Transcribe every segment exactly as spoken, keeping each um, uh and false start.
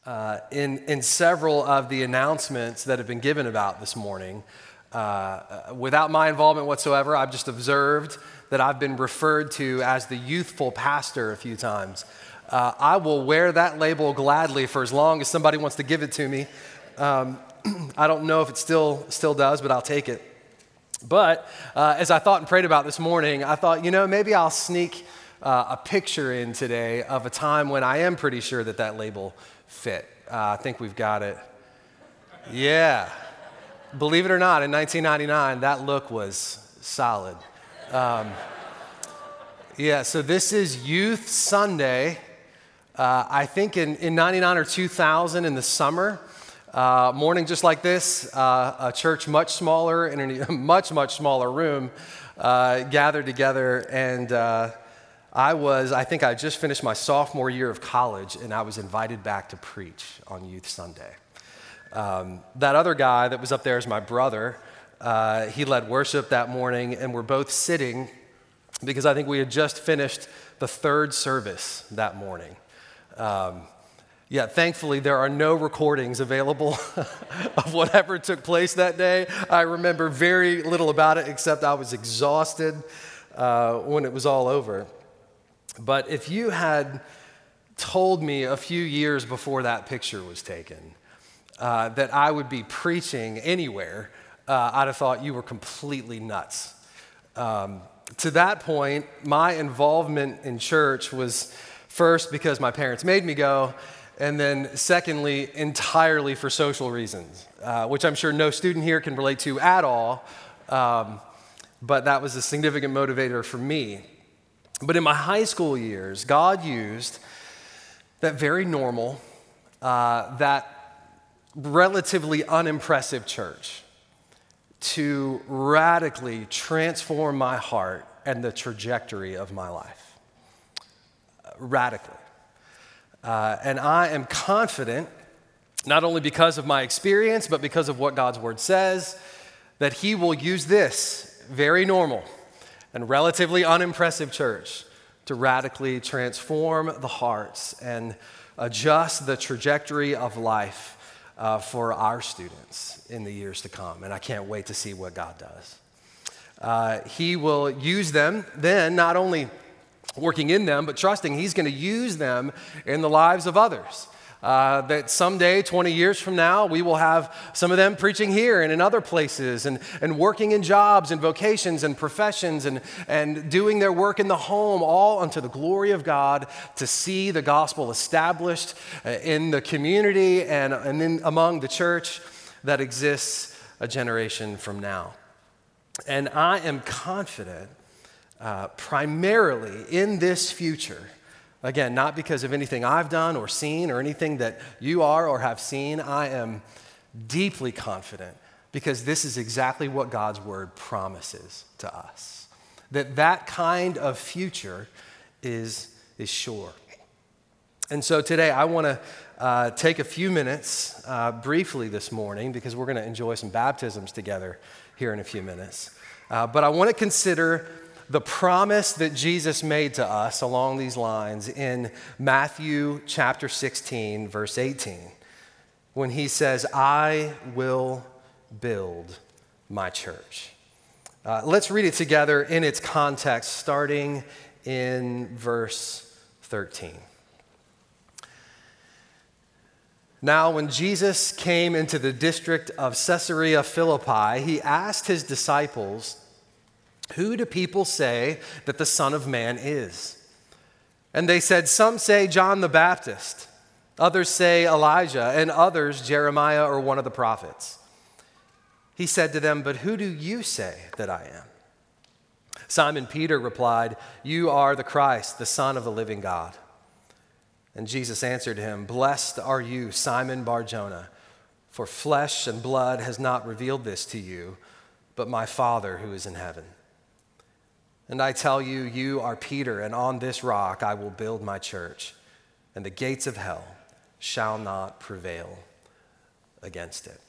Uh, in, in several of the announcements that have been given about this morning, uh, without my involvement whatsoever, I've just observed that I've been referred to as the youthful pastor a few times. Uh, I will wear that label gladly for as long as somebody wants to give it to me. Um, I don't know if it still still does, but I'll take it. But uh, as I thought and prayed about this morning, I thought, you know, maybe I'll sneak uh, a picture in today of a time when I am pretty sure that that label fit. Uh, I think we've got it. Yeah. Believe it or not, in nineteen ninety-nine, that look was solid. Um, yeah, so this is Youth Sunday. Uh, I think in, in ninety-nine or two thousand in the summer, uh, morning just like this, uh, a church much smaller in a much, much smaller room uh, gathered together, and uh, I was, I think I just finished my sophomore year of college, and I was invited back to preach on Youth Sunday. Um, that other guy that was up there is my brother. Uh, he led worship that morning, and we're both sitting because I think we had just finished the third service that morning. Um, yeah, thankfully, there are no recordings available of whatever took place that day. I remember very little about it, except I was exhausted uh, when it was all over. But if you had told me a few years before that picture was taken uh, that I would be preaching anywhere, uh, I'd have thought you were completely nuts. Um, to that point, my involvement in church was first because my parents made me go, and then secondly, entirely for social reasons, uh, which I'm sure no student here can relate to at all, um, but that was a significant motivator for me. But in my high school years, God used that very normal, uh, that relatively unimpressive church to radically transform my heart and the trajectory of my life. Uh, radically. Uh, and I am confident, not only because of my experience, but because of what God's word says, that He will use this very normal and relatively unimpressive church to radically transform the hearts and adjust the trajectory of life uh, for our students in the years to come. And I can't wait to see what God does. Uh, he will use them then, not only working in them, but trusting He's going to use them in the lives of others. Uh, that someday, twenty years from now, we will have some of them preaching here and in other places and, and working in jobs and vocations and professions and, and doing their work in the home, all unto the glory of God, to see the gospel established uh, in the community and, and in, among the church that exists a generation from now. And I am confident uh, primarily in this future. Again, not because of anything I've done or seen or anything that you are or have seen. I am deeply confident because this is exactly what God's word promises to us. That that kind of future is, is sure. And so today I want to uh, take a few minutes uh, briefly this morning because we're going to enjoy some baptisms together here in a few minutes. Uh, but I want to consider the promise that Jesus made to us along these lines in Matthew chapter sixteen, verse eighteen, when He says, I will build my church. Uh, let's read it together in its context, starting in verse thirteen. Now, when Jesus came into the district of Caesarea Philippi, He asked His disciples, who do people say that the Son of Man is? And they said, some say John the Baptist, others say Elijah, and others Jeremiah or one of the prophets. He said to them, but who do you say that I am? Simon Peter replied, you are the Christ, the Son of the living God. And Jesus answered him, blessed are you, Simon Bar-Jonah, for flesh and blood has not revealed this to you, but my Father who is in heaven. And I tell you, you are Peter, and on this rock I will build my church, and the gates of hell shall not prevail against it.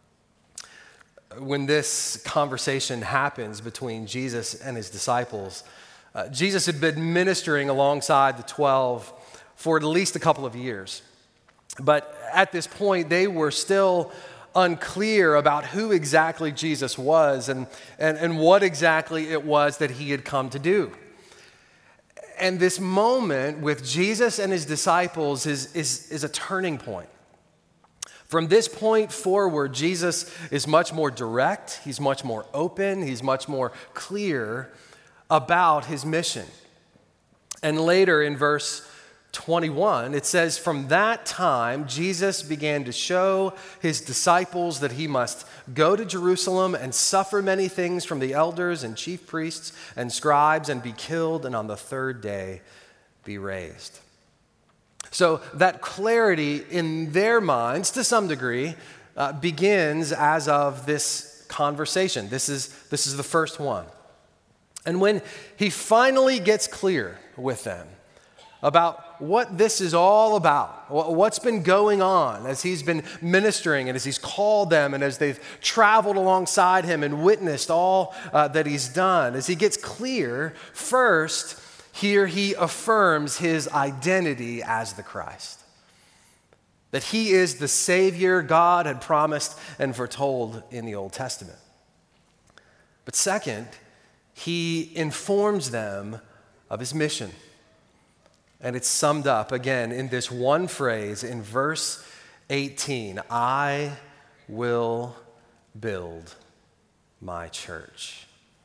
When this conversation happens between Jesus and His disciples, uh, Jesus had been ministering alongside the twelve for at least a couple of years. But at this point, they were still unclear about who exactly Jesus was and, and, and what exactly it was that he had come to do. And this moment with Jesus and his disciples is, is, is a turning point. From this point forward, Jesus is much more direct, he's much more open, he's much more clear about his mission. And later in verse twenty-one, it says, "From that time, Jesus began to show his disciples that he must go to Jerusalem and suffer many things from the elders and chief priests and scribes and be killed, and on the third day be raised." So that clarity in their minds, to some degree, uh, begins as of this conversation. This is, this is the first one. And when he finally gets clear with them about what this is all about, what's been going on as he's been ministering and as he's called them and as they've traveled alongside him and witnessed all uh, that he's done, as he gets clear, first, here he affirms his identity as the Christ. That he is the Savior God had promised and foretold in the Old Testament. But second, he informs them of his mission. And it's summed up again in this one phrase in verse eighteen, "I will build my church."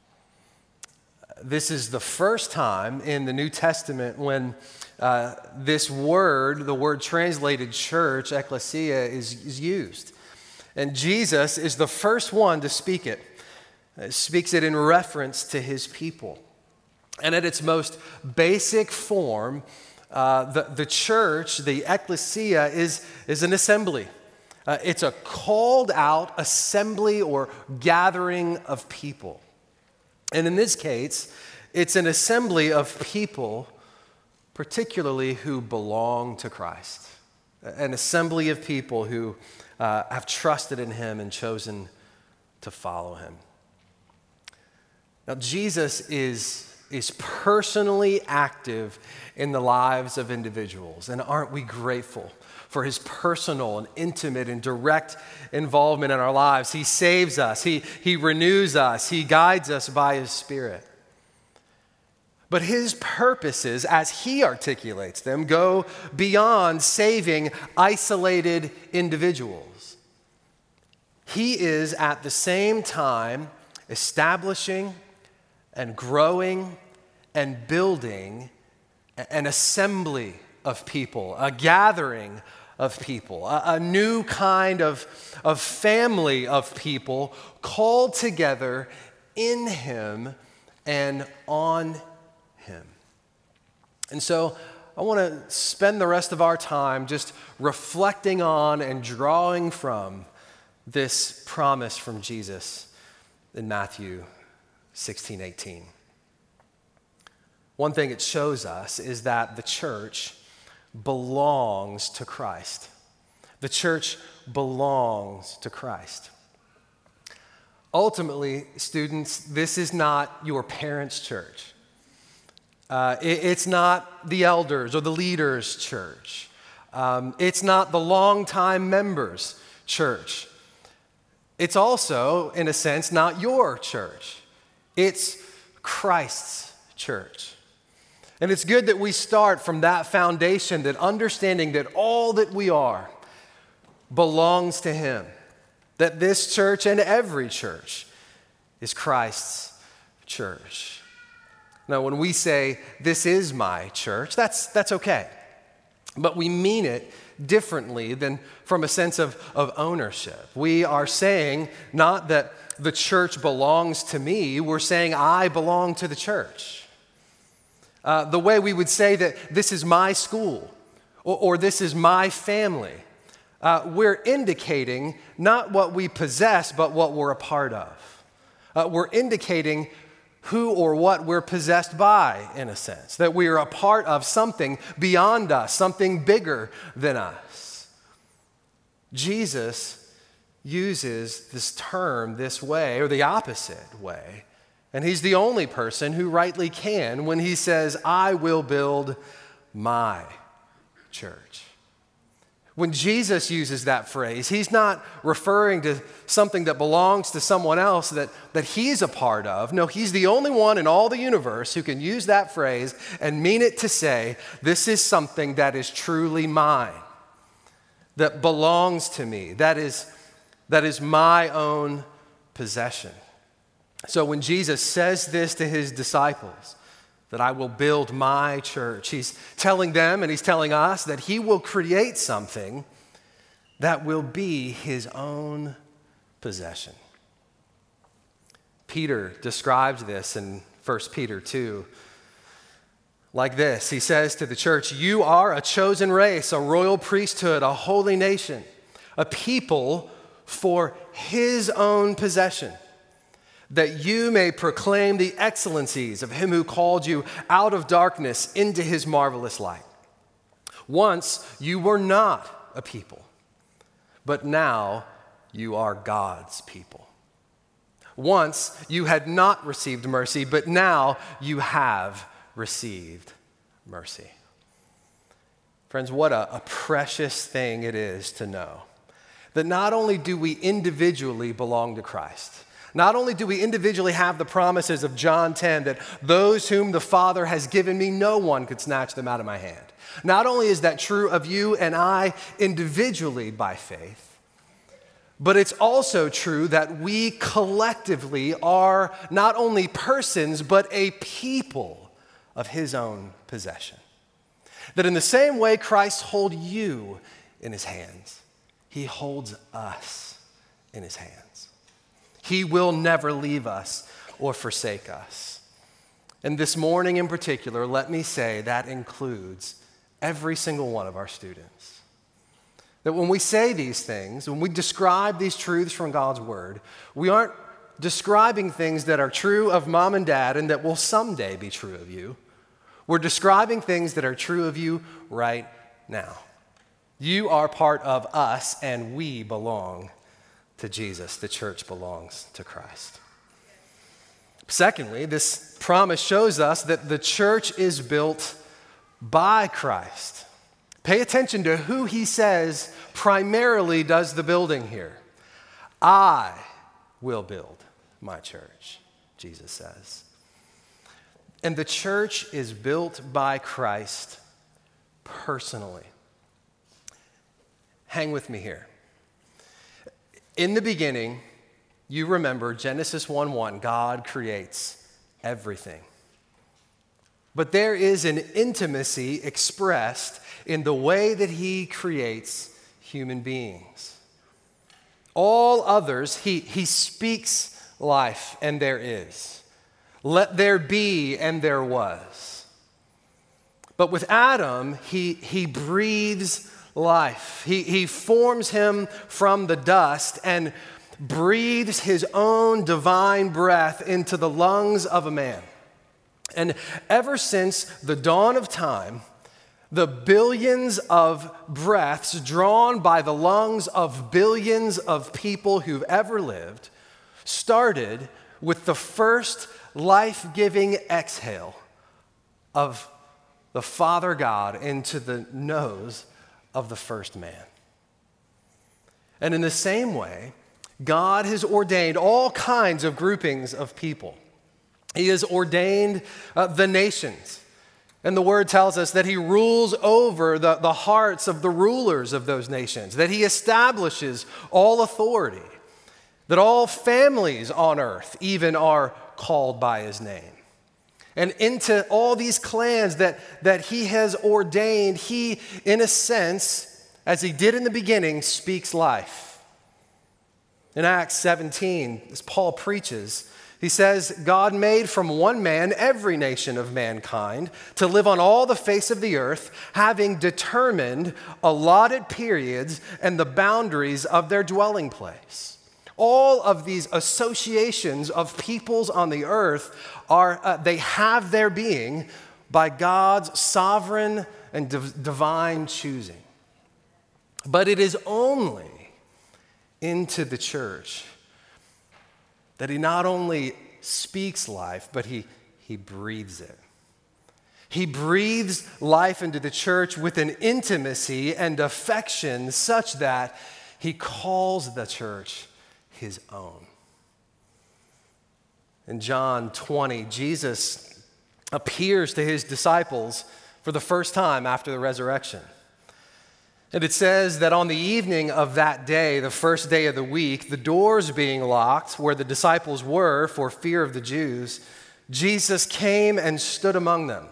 This is the first time in the New Testament when uh, this word, the word translated church, ecclesia, is, is used. And Jesus is the first one to speak it. He speaks it in reference to his people. And at its most basic form, uh, the, the church, the ecclesia, is, is an assembly. Uh, it's a called out assembly or gathering of people. And in this case, it's an assembly of people, particularly who belong to Christ. An assembly of people who uh, have trusted in him and chosen to follow him. Now, Jesus is, is personally active in the lives of individuals, and aren't we grateful for his personal and intimate and direct involvement in our lives? He saves us, he, he renews us, he guides us by his Spirit. But his purposes, as he articulates them, go beyond saving isolated individuals. He is at the same time establishing and growing and building an assembly of people, a gathering of people, a, a new kind of, of family of people called together in him and on him. And so I want to spend the rest of our time just reflecting on and drawing from this promise from Jesus in Matthew sixteen eighteen. One thing it shows us is that the church belongs to Christ. The church belongs to Christ. Ultimately, students, this is not your parents' church. Uh, it, it's not the elders or the leaders' church. Um, it's not the longtime members' church. It's also, in a sense, not your church. It's Christ's church. And it's good that we start from that foundation, that understanding that all that we are belongs to him. That this church and every church is Christ's church. Now, when we say, "This is my church," that's, that's okay. But we mean it differently than from a sense of, of ownership. We are saying not that the church belongs to me, we're saying I belong to the church. Uh, the way we would say that this is my school or, or this is my family, uh, we're indicating not what we possess, but what we're a part of. Uh, we're indicating who or what we're possessed by, in a sense, that we are a part of something beyond us, something bigger than us. Jesus uses this term this way, or the opposite way, and he's the only person who rightly can when he says, "I will build my church." When Jesus uses that phrase, he's not referring to something that belongs to someone else that, that he's a part of. No, he's the only one in all the universe who can use that phrase and mean it to say, this is something that is truly mine, that belongs to me, that is, that is my own possession. So when Jesus says this to his disciples, that I will build my church, he's telling them and he's telling us that he will create something that will be his own possession. Peter describes this in First Peter two like this. He says to the church, you are a chosen race, a royal priesthood, a holy nation, a people for his own possession, that you may proclaim the excellencies of him who called you out of darkness into his marvelous light. Once you were not a people, but now you are God's people. Once you had not received mercy, but now you have received mercy. Friends, what a, a precious thing it is to know that not only do we individually belong to Christ, not only do we individually have the promises of John ten that those whom the Father has given me, no one could snatch them out of my hand. Not only is that true of you and I individually by faith, but it's also true that we collectively are not only persons, but a people of his own possession. That in the same way Christ holds you in his hands, he holds us in his hands. He will never leave us or forsake us. And this morning in particular, let me say that includes every single one of our students. That when we say these things, when we describe these truths from God's word, we aren't describing things that are true of mom and dad and that will someday be true of you. We're describing things that are true of you right now. You are part of us and we belong to Jesus. The church belongs to Christ. Secondly, this promise shows us that the church is built by Christ. Pay attention to who he says primarily does the building here. I will build my church, Jesus says. And the church is built by Christ personally. Hang with me here. In the beginning, you remember Genesis one one, God creates everything. But there is an intimacy expressed in the way that he creates human beings. All others, he, he speaks life, and there is. Let there be, and there was. But with Adam, he, he breathes life. He, he forms him from the dust and breathes his own divine breath into the lungs of a man. And ever since the dawn of time, the billions of breaths drawn by the lungs of billions of people who've ever lived started with the first life-giving exhale of the Father God into the nose of the first man. And in the same way, God has ordained all kinds of groupings of people. He has ordained uh, the nations. And the word tells us that he rules over the, the hearts of the rulers of those nations, that he establishes all authority, that all families on earth even are called by his name. And into all these clans that, that he has ordained, he, in a sense, as he did in the beginning, speaks life. In Acts seventeen, as Paul preaches, he says, God made from one man every nation of mankind to live on all the face of the earth, having determined allotted periods and the boundaries of their dwelling place. All of these associations of peoples on the earth are, uh, they have their being by God's sovereign and div- divine choosing. But it is only into the church that he not only speaks life, but he, he breathes it. He breathes life into the church with an intimacy and affection such that he calls the church his own. In John twenty, Jesus appears to his disciples for the first time after the resurrection. And it says that on the evening of that day, the first day of the week, the doors being locked where the disciples were for fear of the Jews, Jesus came and stood among them.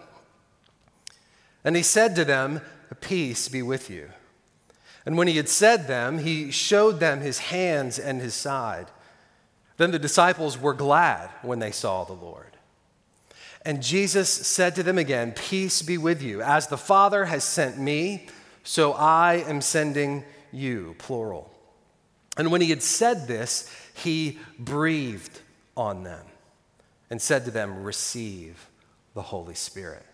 And he said to them, "Peace be with you." And when he had said them, he showed them his hands and his side. Then the disciples were glad when they saw the Lord. And Jesus said to them again, "Peace be with you. As the Father has sent me, so I am sending you," plural. And when he had said this, he breathed on them and said to them, "Receive the Holy Spirit."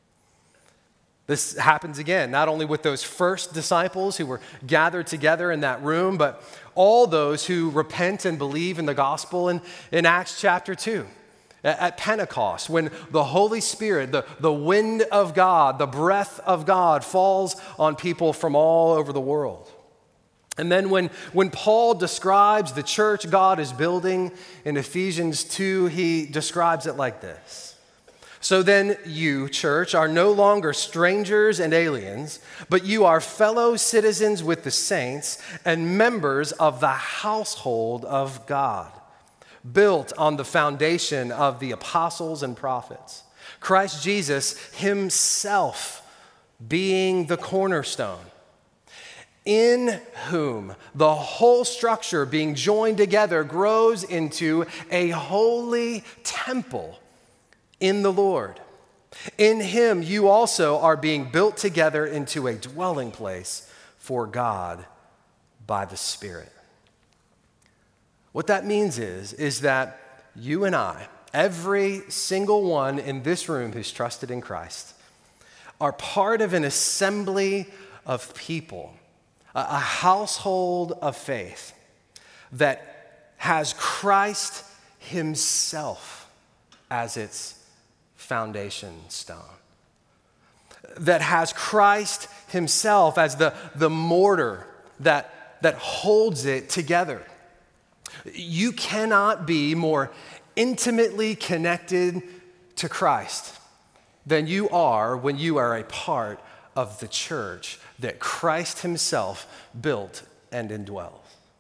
This happens again, not only with those first disciples who were gathered together in that room, but all those who repent and believe in the gospel in, in Acts chapter two. At Pentecost, when the Holy Spirit, the, the wind of God, the breath of God falls on people from all over the world. And then when, when Paul describes the church God is building in Ephesians two, he describes it like this. "So then you, church, are no longer strangers and aliens, but you are fellow citizens with the saints and members of the household of God, built on the foundation of the apostles and prophets, Christ Jesus himself being the cornerstone, in whom the whole structure being joined together grows into a holy temple in the Lord. In him you also are being built together into a dwelling place for God by the Spirit." What that means is, is that you and I, every single one in this room who's trusted in Christ, are part of an assembly of people, a household of faith that has Christ himself as its foundation stone, that has Christ himself as the, the mortar that, that holds it together. You cannot be more intimately connected to Christ than you are when you are a part of the church that Christ himself built and indwells.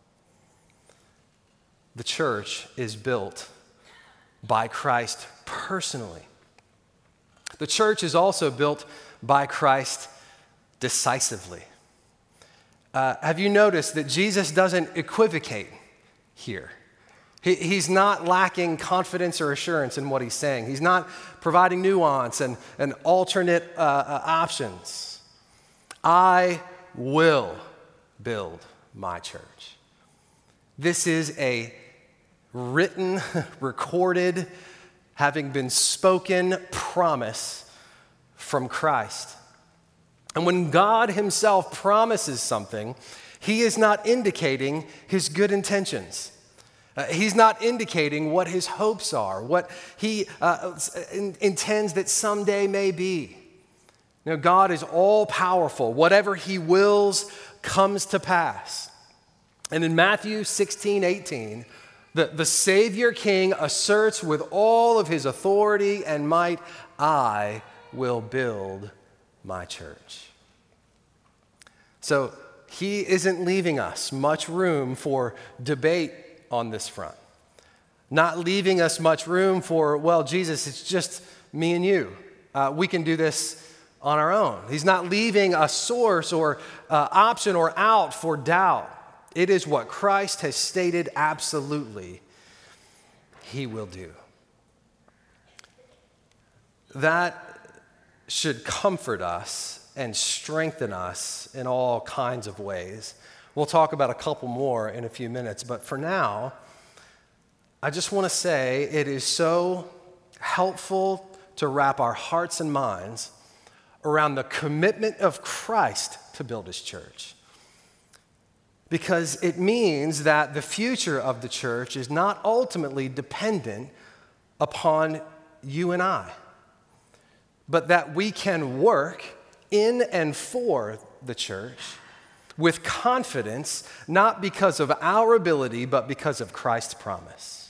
The church is built by Christ personally. The church is also built by Christ decisively. Uh, have you noticed that Jesus doesn't equivocate here? He, he's not lacking confidence or assurance in what he's saying. He's not providing nuance and, and alternate uh, uh, options. "I will build my church." This is a written, recorded, having been spoken promise from Christ. And when God himself promises something, he is not indicating his good intentions. Uh, he's not indicating what his hopes are, what he uh, in, intends that someday may be. You know, God is all powerful. Whatever he wills comes to pass. And in Matthew sixteen eighteen, The, the Savior King asserts with all of his authority and might, "I will build my church." So he isn't leaving us much room for debate on this front. Not leaving us much room for, well, Jesus, it's just me and you. Uh, we can do this on our own. He's not leaving a source or uh, option or out for doubt. It is what Christ has stated absolutely he will do. That should comfort us and strengthen us in all kinds of ways. We'll talk about a couple more in a few minutes, but for now, I just want to say it is so helpful to wrap our hearts and minds around the commitment of Christ to build his church. Because it means that the future of the church is not ultimately dependent upon you and I, but that we can work in and for the church with confidence, not because of our ability, but because of Christ's promise.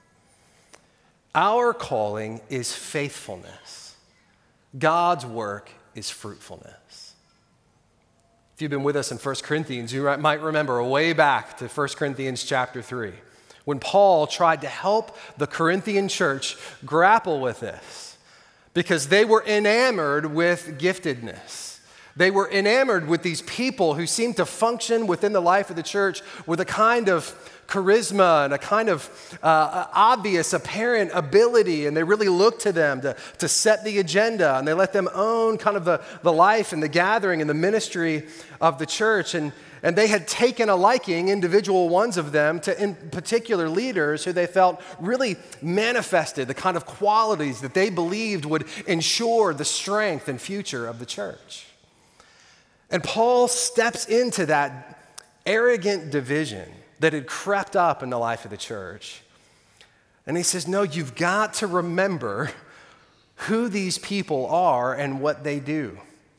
Our calling is faithfulness. God's work is fruitfulness. If you've been with us in First Corinthians, you might remember way back to First Corinthians chapter three, when Paul tried to help the Corinthian church grapple with this, because they were enamored with giftedness. They were enamored with these people who seemed to function within the life of the church with a kind of charisma and a kind of uh, obvious, apparent ability, and they really looked to them to, to set the agenda, and they let them own kind of the, the life and the gathering and the ministry of the church. And, and they had taken a liking, individual ones of them, to in particular leaders who they felt really manifested the kind of qualities that they believed would ensure the strength and future of the church. And Paul steps into that arrogant division that had crept up in the life of the church. And he says, no, you've got to remember who these people are and what they do.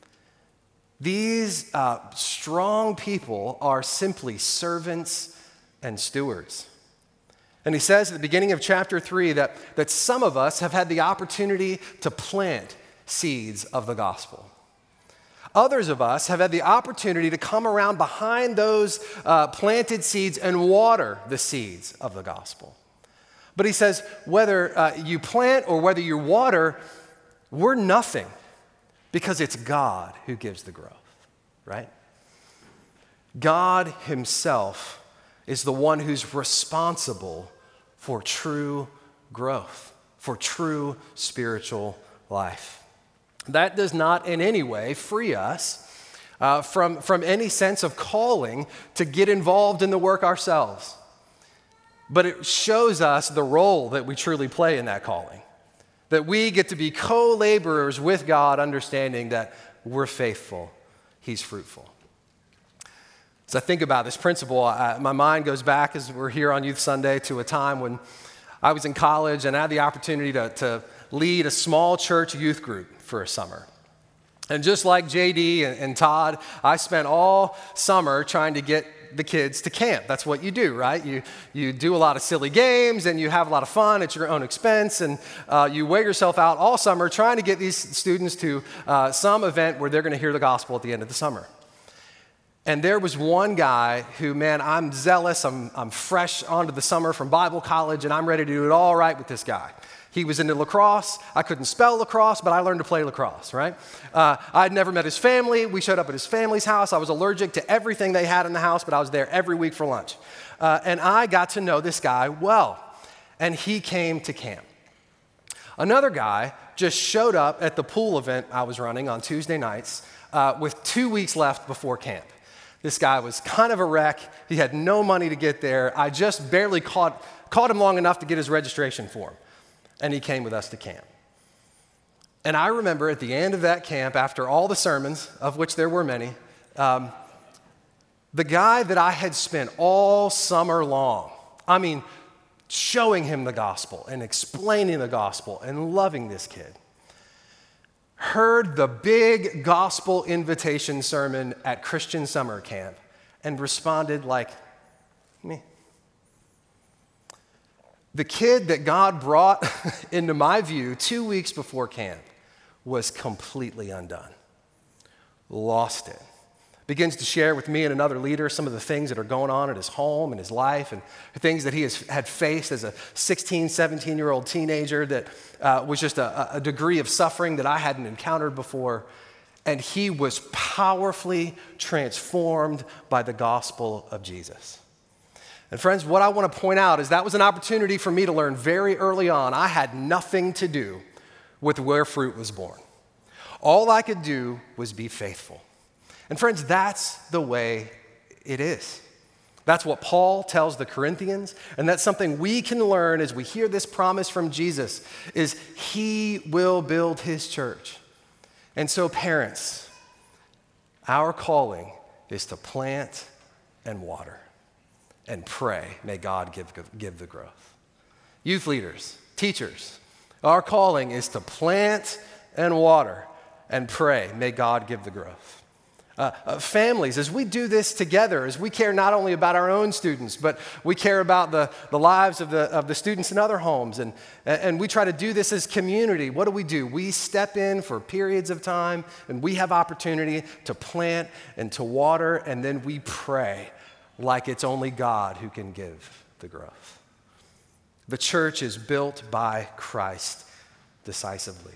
These uh, strong people are simply servants and stewards. And he says at the beginning of chapter three that, that some of us have had the opportunity to plant seeds of the gospel. Others of us have had the opportunity to come around behind those uh, planted seeds and water the seeds of the gospel. But he says, whether uh, you plant or whether you water, we're nothing, because it's God who gives the growth, right? God himself is the one who's responsible for true growth, for true spiritual life. That does not in any way free us uh, from, from any sense of calling to get involved in the work ourselves. But it shows us the role that we truly play in that calling, that we get to be co-laborers with God, understanding that we're faithful, he's fruitful. As I think about this principle, I, my mind goes back, as we're here on Youth Sunday, to a time when I was in college and I had the opportunity to, to lead a small church youth group for a summer. And just like J D and, and Todd, I spent all summer trying to get the kids to camp. That's what you do, right? You you do a lot of silly games and you have a lot of fun at your own expense, and uh, you wear yourself out all summer trying to get these students to uh, some event where they're going to hear the gospel at the end of the summer. And there was one guy who, man, I'm zealous, I'm, I'm fresh onto the summer from Bible college, and I'm ready to do it all right with this guy. He was into lacrosse. I couldn't spell lacrosse, but I learned to play lacrosse, right? Uh, I'd never met his family. We showed up at his family's house. I was allergic to everything they had in the house, but I was there every week for lunch. Uh, and I got to know this guy well, and he came to camp. Another guy just showed up at the pool event I was running on Tuesday nights uh, with two weeks left before camp. This guy was kind of a wreck. He had no money to get there. I just barely caught, caught him long enough to get his registration form. And he came with us to camp. And I remember at the end of that camp, after all the sermons, of which there were many, um, the guy that I had spent all summer long, I mean, showing him the gospel and explaining the gospel and loving this kid, heard the big gospel invitation sermon at Christian summer camp and responded like me. The kid that God brought into my view two weeks before camp was completely undone, lost it. Begins to share with me and another leader some of the things that are going on at his home and his life, and things that he has had faced as a sixteen, seventeen-year-old teenager that uh, was just a, a degree of suffering that I hadn't encountered before. And he was powerfully transformed by the gospel of Jesus. And friends, what I want to point out is that was an opportunity for me to learn very early on. I had nothing to do with where fruit was born. All I could do was be faithful. And friends, that's the way it is. That's what Paul tells the Corinthians, and that's something we can learn as we hear this promise from Jesus, is he will build his church. And so parents, our calling is to plant and water and pray, may God give, give the growth. Youth leaders, teachers, our calling is to plant and water and pray. May God give the growth. Uh, uh, families, as we do this together, as we care not only about our own students, but we care about the, the lives of the, of the students in other homes, and, and we try to do this as community. What do we do? We step in for periods of time, and we have opportunity to plant and to water, and then we pray like it's only God who can give the growth. The church is built by Christ decisively.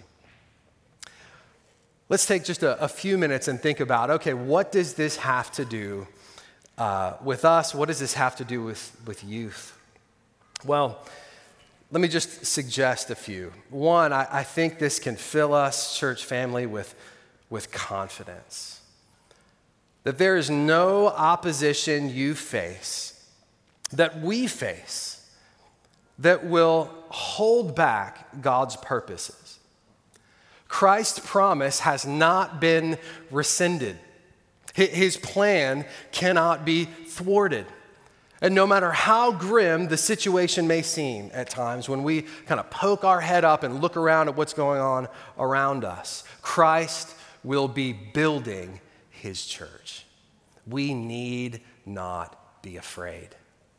Let's take just a, a few minutes and think about, okay, what does this have to do uh, with us? What does this have to do with, with youth? Well, let me just suggest a few. One, I, I think this can fill us, church family, with, with confidence. That there is no opposition you face, that we face, that will hold back God's purposes. Christ's promise has not been rescinded. His plan cannot be thwarted. And no matter how grim the situation may seem at times, when we kind of poke our head up and look around at what's going on around us, Christ will be building his church. We need not be afraid.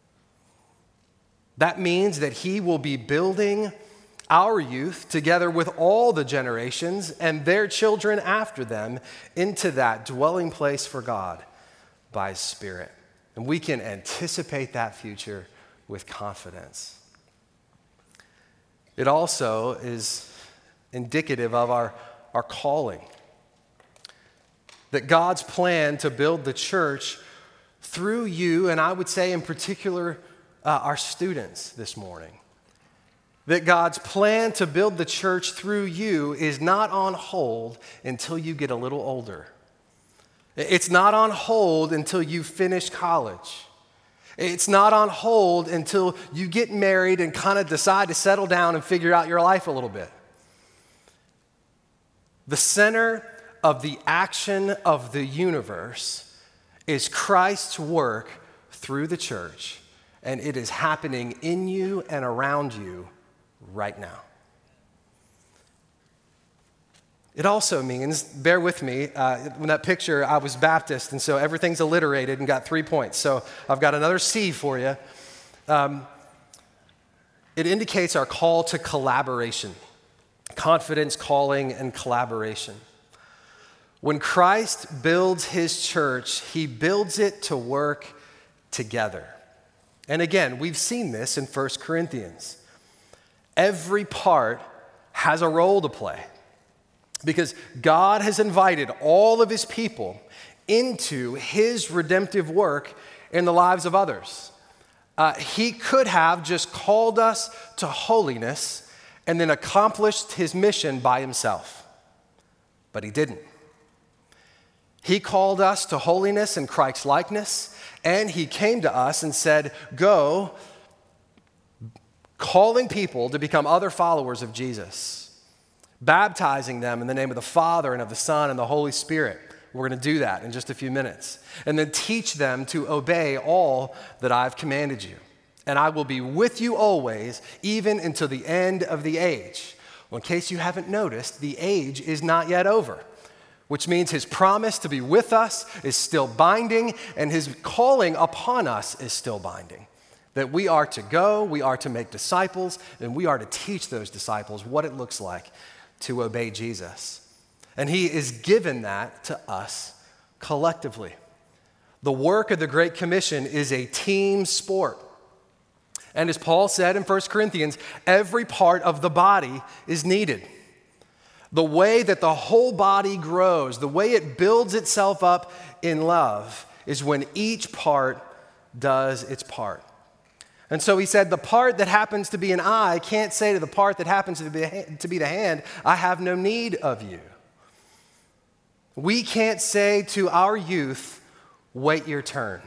That means that he will be building our youth, together with all the generations and their children after them, into that dwelling place for God by his Spirit. And we can anticipate that future with confidence. It also is indicative of our, our calling. That God's plan to build the church through you, and I would say in particular uh, our students this morning, that God's plan to build the church through you is not on hold until you get a little older. It's not on hold until you finish college. It's not on hold until you get married and kind of decide to settle down and figure out your life a little bit. The center of the action of the universe is Christ's work through the church, and it is happening in you and around you right now. It also means, bear with me, uh, in that picture, I was Baptist, and so everything's alliterated and got three points. So I've got another C for you. Um, it indicates our call to collaboration, confidence, calling, and collaboration. When Christ builds his church, he builds it to work together. And again, we've seen this in First Corinthians. Every part has a role to play because God has invited all of his people into his redemptive work in the lives of others. Uh, he could have just called us to holiness and then accomplished his mission by himself, but he didn't. He called us to holiness and Christ's likeness, and he came to us and said, go, calling people to become other followers of Jesus, baptizing them in the name of the Father and of the Son and the Holy Spirit. We're going to do that in just a few minutes. And then teach them to obey all that I've commanded you. And I will be with you always, even until the end of the age. Well, in case you haven't noticed, the age is not yet over, which means his promise to be with us is still binding, and his calling upon us is still binding. That we are to go, we are to make disciples, and we are to teach those disciples what it looks like to obey Jesus. And he is given that to us collectively. The work of the Great Commission is a team sport. And as Paul said in First Corinthians, every part of the body is needed. The way that the whole body grows, the way it builds itself up in love, is when each part does its part. And so he said, the part that happens to be an eye can't say to the part that happens to be, to be the hand, I have no need of you. We can't say to our youth, wait your turn.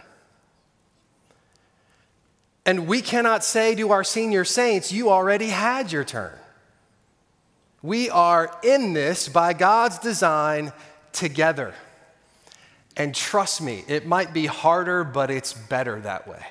And we cannot say to our senior saints, you already had your turn. We are in this by God's design together. And trust me, it might be harder, but it's better that way.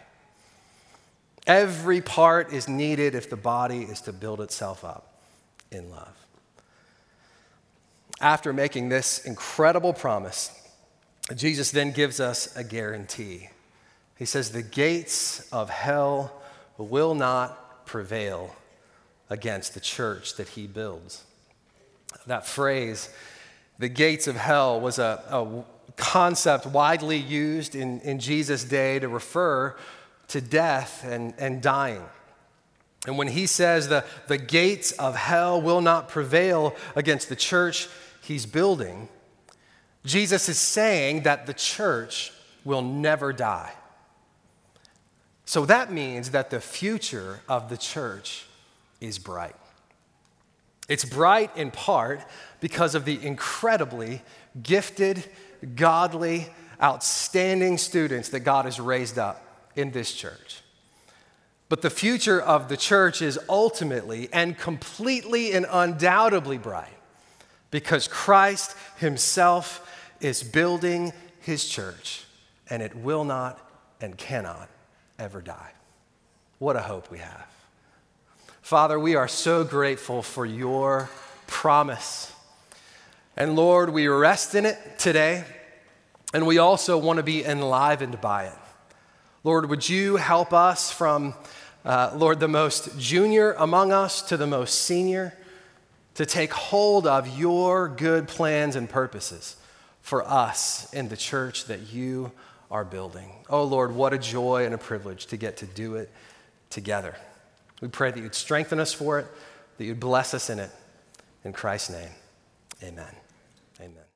Every part is needed if the body is to build itself up in love. after making this incredible promise, Jesus then gives us a guarantee. He says, the gates of hell will not prevail against the church that he builds. That phrase, the gates of hell, was a, a concept widely used in, in Jesus' day to refer to death and, and dying. And when he says the, the gates of hell will not prevail against the church he's building, Jesus is saying that the church will never die. So that means that the future of the church is bright. It's bright in part because of the incredibly gifted, godly, outstanding students that God has raised up in this church. But the future of the church is ultimately and completely and undoubtedly bright because Christ himself is building his church, and it will not and cannot ever die. What a hope we have. Father, we are so grateful for your promise. And Lord, we rest in it today, and we also want to be enlivened by it. Lord, would you help us from, uh, Lord, the most junior among us to the most senior to take hold of your good plans and purposes for us in the church that you are building. Oh, Lord, what a joy and a privilege to get to do it together. We pray that you'd strengthen us for it, that you'd bless us in it. In Christ's name, amen. Amen.